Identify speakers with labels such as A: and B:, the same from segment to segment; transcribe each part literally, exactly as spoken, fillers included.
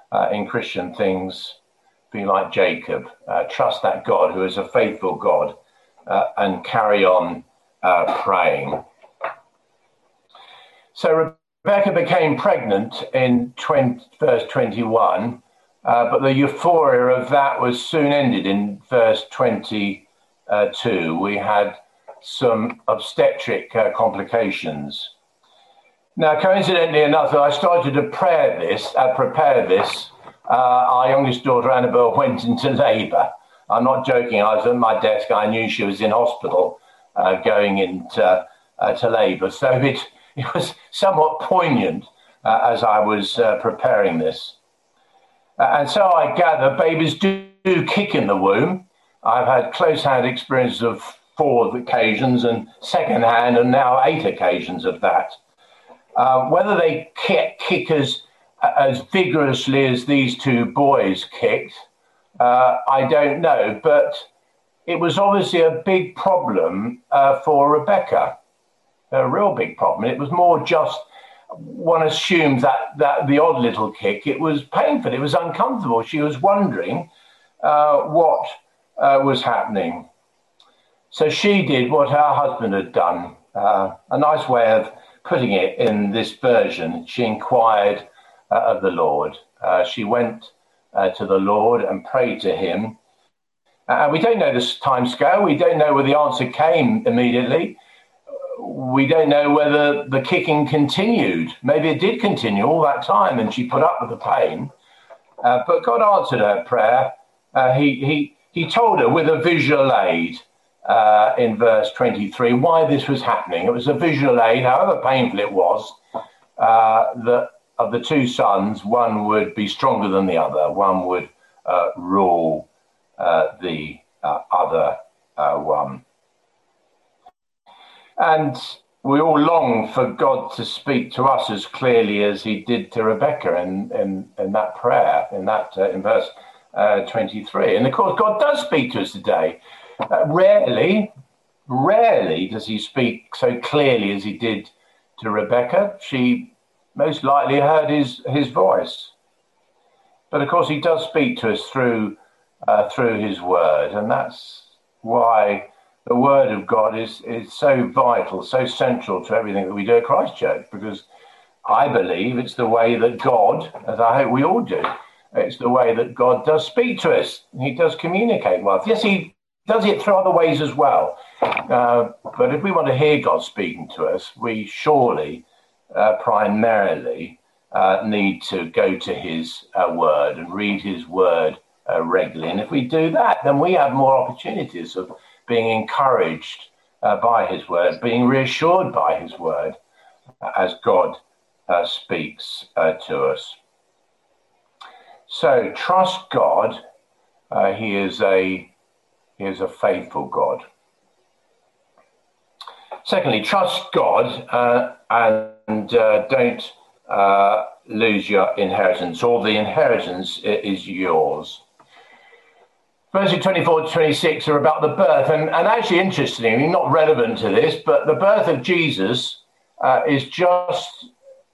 A: uh, in Christian things, be like Jacob. Uh, trust that God who is a faithful God uh, and carry on uh, praying. So Rebecca became pregnant in twenty, verse twenty-one, uh, but the euphoria of that was soon ended in verse twenty-two. We had some obstetric uh, complications. Now, coincidentally enough, I started to prepare this, uh, prepare this. Uh, our youngest daughter, Annabelle, went into labour. I'm not joking. I was at my desk. I knew she was in hospital uh, going into uh, to labour. So it, it was somewhat poignant uh, as I was uh, preparing this. Uh, and so I gather babies do, do kick in the womb. I've had close-hand experience of four occasions and second-hand and now eight occasions of that. Uh, whether they kick, kick as, as vigorously as these two boys kicked, uh, I don't know. But it was obviously a big problem uh, for Rebecca, a real big problem. It was more just, one assumes that, that the odd little kick, it was painful, it was uncomfortable. She was wondering uh, what uh, was happening. So she did what her husband had done. Uh, a nice way of putting it in this version, she inquired uh, of the Lord. Uh, she went uh, to the Lord and prayed to him. Uh, we don't know the time scale. We don't know whether the answer came immediately. We don't know whether the kicking continued. Maybe it did continue all that time and she put up with the pain. Uh, but God answered her prayer. Uh, he, he, he told her with a visual aid uh, in verse twenty-three why this was happening. It was a visual aid, however painful it was, uh, that of the two sons, one would be stronger than the other. One would uh, rule uh, the uh, other uh, one. And we all long for God to speak to us as clearly as he did to Rebecca in, in, in that prayer, in that uh, in verse uh, twenty-three. And of course, God does speak to us today. Uh, rarely, rarely does he speak so clearly as he did to Rebecca. She most likely heard his, his voice. But of course, he does speak to us through uh, through his word. And that's why the word of God is, is so vital, so central to everything that we do at Christ Church, because I believe it's the way that God, as I hope we all do, it's the way that God does speak to us. He does communicate with us. Yes, he does it through other ways as well. Uh, but if we want to hear God speaking to us, we surely uh, primarily uh, need to go to his uh, word and read his word uh, regularly. And if we do that, then we have more opportunities of being encouraged uh, by his word, being reassured by his word uh, as God uh, speaks uh, to us. So trust God. Uh, he is a he is a faithful God. Secondly, trust God uh, and uh, don't uh, lose your inheritance, or the inheritance is yours. Verses twenty-four to twenty-six are about the birth, and, and actually interestingly, not relevant to this, but the birth of Jesus uh, is just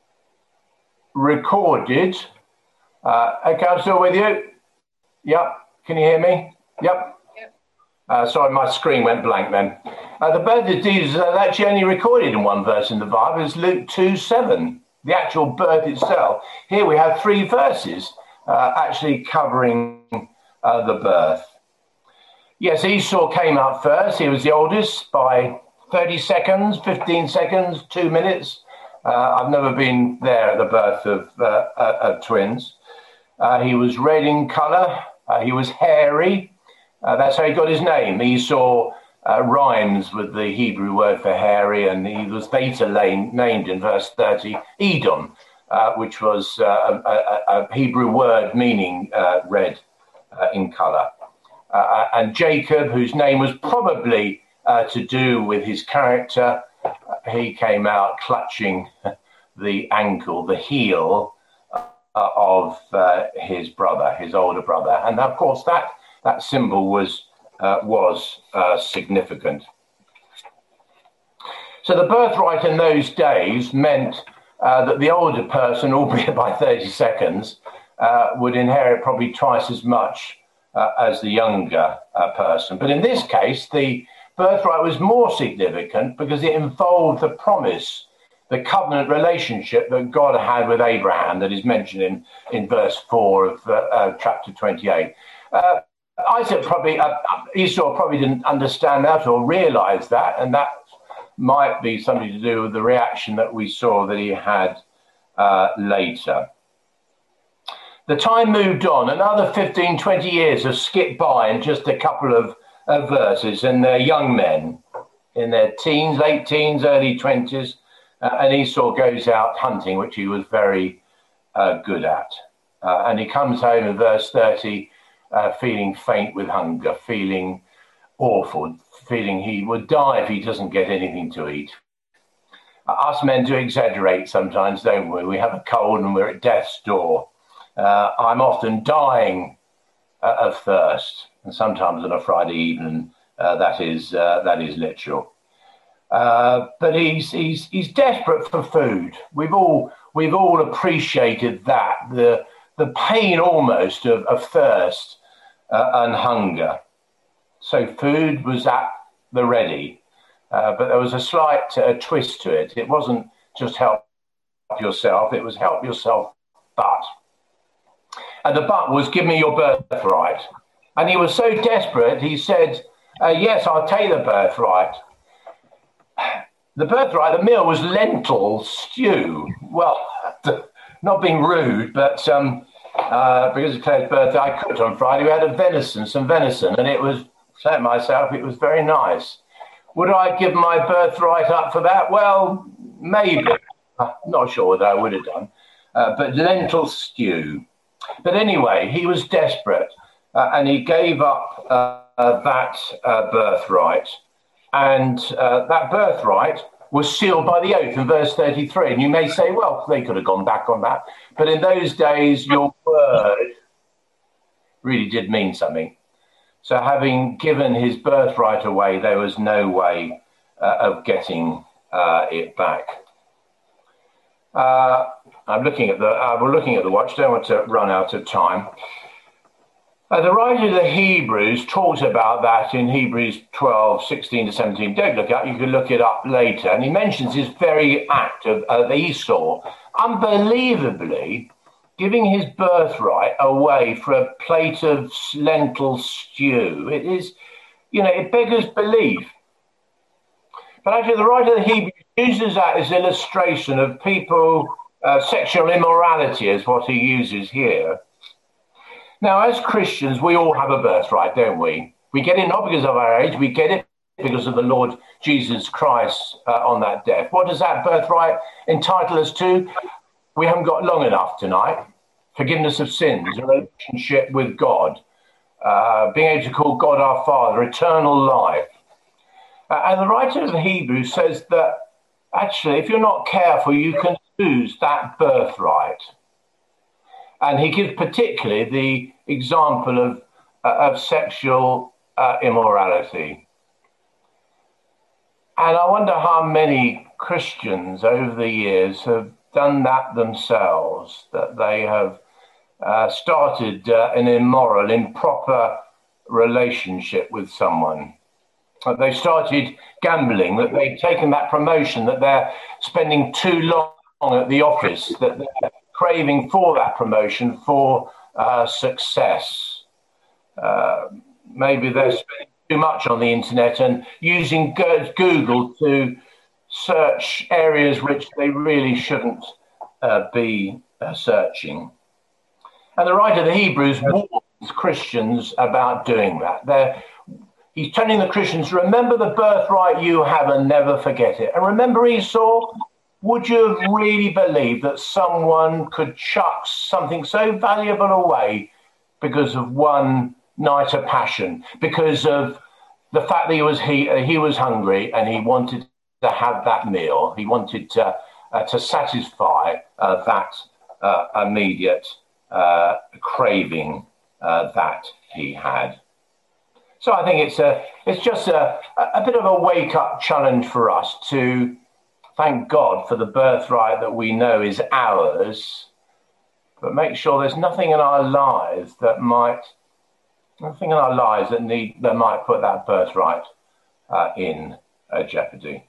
A: recorded. Uh, okay, I'm still with you. Yep. Can you hear me? Yep. Yep. Uh, sorry, my screen went blank then. Uh, the birth of Jesus is actually only recorded in one verse in the Bible. It's Luke two seven, the actual birth itself. Here we have three verses uh, actually covering uh, the birth. Yes, Esau came up first. He was the oldest by thirty seconds, fifteen seconds, two minutes. Uh, I've never been there at the birth of, uh, of twins. Uh, he was red in colour. Uh, he was hairy. Uh, that's how he got his name. Esau uh, rhymes with the Hebrew word for hairy, and he was later lame, named in verse thirty Edom, uh, which was uh, a, a, a Hebrew word meaning uh, red uh, in colour. Uh, and Jacob, whose name was probably uh, to do with his character, uh, he came out clutching the ankle, the heel uh, of uh, his brother, his older brother. And of course, that, that symbol was, uh, was uh, significant. So the birthright in those days meant uh, that the older person, albeit by thirty seconds, uh, would inherit probably twice as much uh, as the younger uh, person. But in this case, the birthright was more significant because it involved the promise, the covenant relationship that God had with Abraham that is mentioned in, in verse four of uh, uh, chapter twenty-eight. Uh, Isaac probably, uh, Esau probably didn't understand that or realize that, and that might be something to do with the reaction that we saw that he had uh, later. The time moved on. Another fifteen, twenty years have skipped by in just a couple of, of verses, and they're young men in their teens, late teens, early twenties, uh, and Esau goes out hunting, which he was very uh, good at. Uh, and he comes home in verse thirty, uh, feeling faint with hunger, feeling awful, feeling he would die if he doesn't get anything to eat. Uh, us men do exaggerate sometimes, don't we? We have a cold and we're at death's door. Uh, I'm often dying uh, of thirst, and sometimes on a Friday evening, uh, that is uh, that is literal. Uh, but he's he's he's desperate for food. We've all we've all appreciated that, the the pain almost of, of thirst uh, and hunger. So food was at the ready, uh, but there was a slight uh, twist to it. It wasn't just help yourself; it was help yourself, but. And the but was, give me your birthright. And he was so desperate, he said, uh, yes, I'll take the birthright. The birthright, the meal was lentil stew. Well, not being rude, but um, uh, because of Claire's birthday, I cooked on Friday. We had a venison, some venison, and it was, saying myself, it was very nice. Would I give my birthright up for that? Well, maybe. I'm not sure whether I would have done. Uh, but lentil stew. But anyway, he was desperate, uh, and he gave up uh, uh, that uh, birthright. And uh, that birthright was sealed by the oath in verse thirty-three. And you may say, well, they could have gone back on that. But in those days, your word really did mean something. So having given his birthright away, there was no way uh, of getting uh, it back. Uh, I'm looking at the. Uh, we're looking at the watch. Don't want to run out of time. Uh, the writer of the Hebrews talks about that in Hebrews twelve, sixteen to seventeen. Don't look up. You can look it up later. And he mentions this very act of, of Esau, unbelievably giving his birthright away for a plate of lentil stew. It is, you know, it beggars belief. But actually, the writer of the Hebrews uses that as illustration of people, uh, sexual immorality is what he uses here. Now, as Christians, we all have a birthright, don't we? We get it not because of our age, we get it because of the Lord Jesus Christ uh, on that death. What does that birthright entitle us to? We haven't got long enough tonight. Forgiveness of sins, a relationship with God, uh, being able to call God our Father, eternal life. Uh, and the writer of the Hebrews says that actually, if you're not careful, you can lose that birthright. And he gives particularly the example of, uh, of sexual uh, immorality. And I wonder how many Christians over the years have done that themselves, that they have uh, started uh, an immoral, improper relationship with someone. That they've started gambling, that they've taken that promotion, that they're spending too long at the office, that they're craving for that promotion, for uh, success. Uh, maybe they're spending too much on the internet and using Google to search areas which they really shouldn't uh, be uh, searching. And the writer of the Hebrews warns Christians about doing that. They're He's telling the Christians, remember the birthright you have and never forget it. And remember Esau, would you have really believed that someone could chuck something so valuable away because of one night of passion, because of the fact that he was, he, uh, he was hungry and he wanted to have that meal. He wanted to, uh, to satisfy uh, that uh, immediate uh, craving uh, that he had. So I think it's a it's just a, a bit of a wake-up challenge for us to thank God for the birthright that we know is ours, but make sure there's nothing in our lives that might, nothing in our lives that need, that might put that birthright uh, in uh, jeopardy.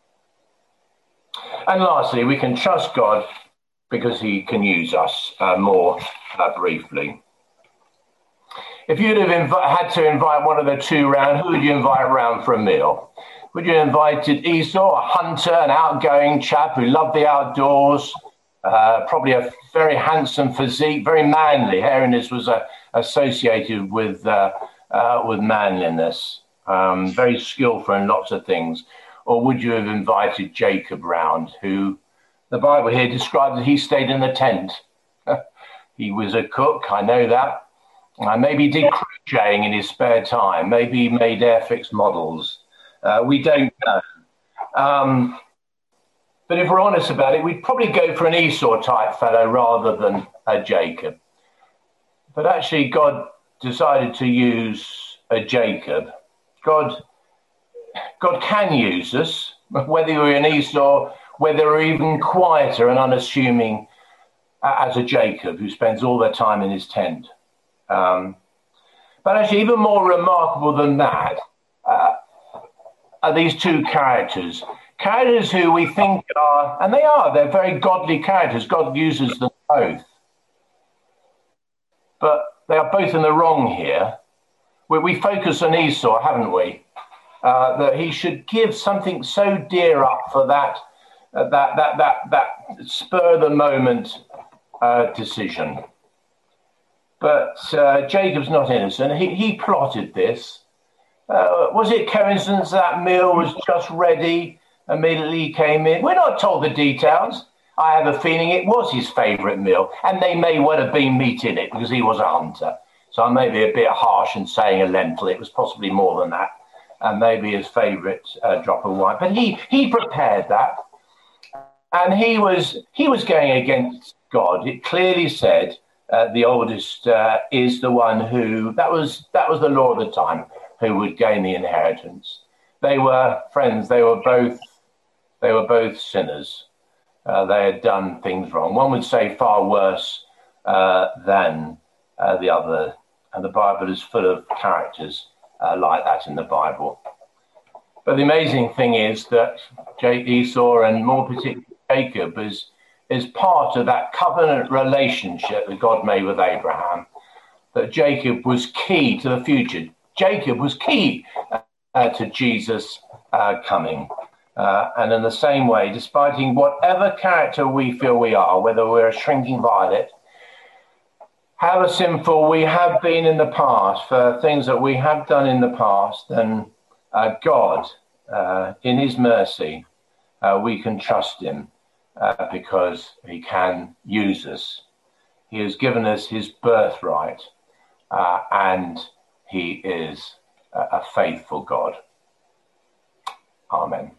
A: And lastly, we can trust God because he can use us uh, more uh, briefly. If you'd have inv- had to invite one of the two round, who would you invite round for a meal? Would you have invited Esau, a hunter, an outgoing chap who loved the outdoors, uh, probably a very handsome physique, very manly? Hairiness was uh, associated with uh, uh, with manliness, um, very skillful in lots of things. Or would you have invited Jacob round, who the Bible here describes that he stayed in the tent? He was a cook, I know that. Uh, maybe he did crocheting in his spare time. Maybe he made Airfix models. Uh, we don't know. Um, but if we're honest about it, we'd probably go for an Esau type fellow rather than a Jacob. But actually, God decided to use a Jacob. God, God can use us, whether you're an Esau, whether you're even quieter and unassuming uh, as a Jacob who spends all their time in his tent. Um, but actually, even more remarkable than that uh, are these two characters. Characters who we think are, and they are, they're very godly characters. God uses them both. But they are both in the wrong here. We, we focus on Esau, haven't we? Uh, that he should give something so dear up for that, uh, that, that, that, that spur of the moment uh, decision. But uh, Jacob's not innocent. He, he plotted this. Uh, was it coincidence that meal was just ready immediately he came in? We're not told the details. I have a feeling it was his favourite meal, and they may well have been meat in it because he was a hunter. So I may be a bit harsh in saying a lentil. It was possibly more than that, and maybe his favourite uh, drop of wine. But he he prepared that, and he was he was going against God. It clearly said. Uh, the oldest uh, is the one who, that was that was the law of the time, who would gain the inheritance. They were friends, they were both they were both sinners. Uh, they had done things wrong. One would say far worse uh, than uh, the other. And the Bible is full of characters uh, like that in the Bible. But the amazing thing is that Esau, and more particularly Jacob, is is part of that covenant relationship that God made with Abraham, that Jacob was key to the future. Jacob was key uh, to Jesus uh, coming. Uh, and in the same way, despite whatever character we feel we are, whether we're a shrinking violet, however sinful we have been in the past, for things that we have done in the past, then uh, God, uh, in his mercy, uh, we can trust him. Uh, because he can use us. He has given us his birthright, uh, and he is a, a faithful God. Amen.